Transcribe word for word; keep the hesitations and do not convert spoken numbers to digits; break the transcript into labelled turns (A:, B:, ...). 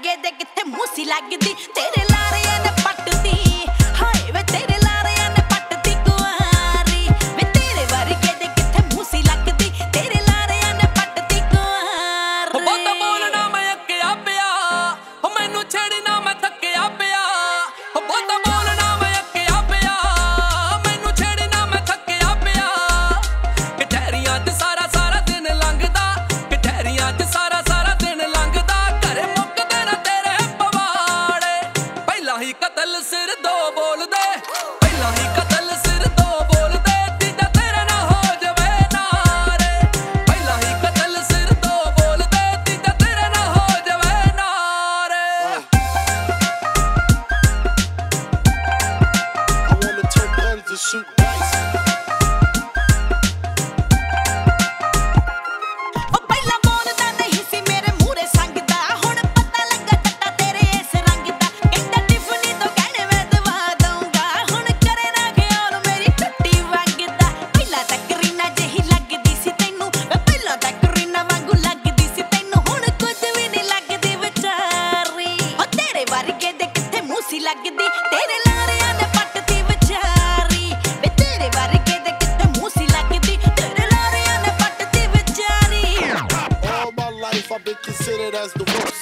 A: ਵਰਗੇ ਦੇ ਕਿੱਥੇ ਮੂਸੀ ਲੱਗਦੀ ਤੇਰੇ ਲਾਰਿਆਂ ਨੇ ਪੱਟਦੀ ਹਾਏ ਵੇ ਤੇਰੇ ਲਾਰਿਆਂ ਨੇ ਪੱਟਦੀ ਕੁਆਰੀ ਵੇ ਤੇਰੇ ਵਰਗੇ ਦੇ ਕਿੱਥੇ ਮੂਸੀ ਲੱਗਦੀ ਤੇਰੇ ਲਾਰਿਆਂ ਨੇ ਪੱਟਦੀ ਕੁਆਰੀ
B: ਬਹੁਤਾ ਬੋਲਣਾ ਮੈਂ ਅੱਕਿਆ ਪਿਆ ਹੋ ਮੈਨੂੰ ਛੇੜੀ ਨਾ ਮੈਂ ਥੱਕਿਆ ਪਿਆ ਹੋ ਬਹੁਤਾ ਬੋਲਣਾ ਮੈਂ ਅੱਕਿਆ ਪਿਆ ਮੈਨੂੰ ਛੇੜੀ ਨਾ ਮੈਂ ਥੱਕਿਆ ਪਿਆ ਕਚਹਿਰੀਆਂ 'ਚ ਸਾਰਾ ਸਾਰਾ ਦਿਨ ਲੰਘਦਾ ਕਚਹਿਰੀਆਂ 'ਚ ਸਾਰਾ ਸਾਰਾ ਦਿਨ ਲੰਘਦਾ ਘਰੇ ਮੁੱਕਦੇ ਨਾ ਤੇਰੇ ਪਵਾੜੇ ਪਹਿਲਾਂ ਹੀ ਕਤਲ ਸਿਰ ਦੋ ਬੋਲਦੇ ਪਹਿਲਾਂ ਹੀ ਕਤਲ ਸਿਰ ਦੋ ਬੋਲਦੇ ਤੀਜਾ ਤੇਰੇ ਨਾ ਹੋ ਜਾਵੇ ਨਾਰੇ ਪਹਿਲਾਂ ਹੀ ਕਤਲ ਸਿਰ ਦੋ ਬੋਲਦੇ ਤੀਜਾ ਤੇਰੇ ਨਾ ਹੋ ਜਾਵੇ ਨਾਰੇ
C: I wanna turn guns and shoot dice.
A: ਉਹ ਪਹਿਲਾਂ ਬੋਲਦਾ ਨਹੀਂ ਸੀ ਮੇਰੇ ਮੂਹਰੇ ਸੰਗਦਾ ਹੁਣ ਪਤਾ ਲੱਗਾ ਟੱਟਾ ਤੇਰੇ ਇਸ ਰੰਗ ਦਾ ਕਹਿੰਦਾ ਟਿਫਨੀ ਤੋਂ ਕਹਿਣੇ ਮੈਂ ਦਵਾ ਦਊਂਗਾ ਹੁਣ ਕਰੇ ਨਾ ਖਿਆਲ ਮੇਰੀ ਟੁੱਟੀ ਵੰਗਦਾ ਪਹਿਲਾਂ ਤਾਂ ਕਰੀਨਾ ਜਿਹੀ ਲੱਗਦੀ ਸੀ ਤੈਨੂੰ ਵੇ ਪਹਿਲਾਂ ਤਾਂ ਕਰੀਨਾ ਵਾਂਗੂ ਲੱਗਦੀ ਸੀ ਤੈਨੂੰ ਹੁਣ ਕੁਝ ਵੀ ਨਹੀਂ ਲੱਗਦੀ ਵਿਚਾਰੀ ਉਹ ਤੇਰੇ ਵਰਗੇ ਦੇ ਕਿੱਥੇ ਮੂਸੀ ਲੱਗਦੀ ਤੇਰੇ ਲਾਰਿਆਂ ਨੇ ਪੱਟਦੀ ਵਿਚਾਰੀ ਵੇ ਤੇਰੇ ਵਰਗੇ ਦੇ ਕਿੱਥੇ ਮੂਸੀ ਲੱਗਦੀ ਤੇਰੇ ਲਾਰਿਆਂ ਨੇ ਪੱਟਦੀ ਵਿਚਾਰੀ
C: All my life I've been considered as the worst.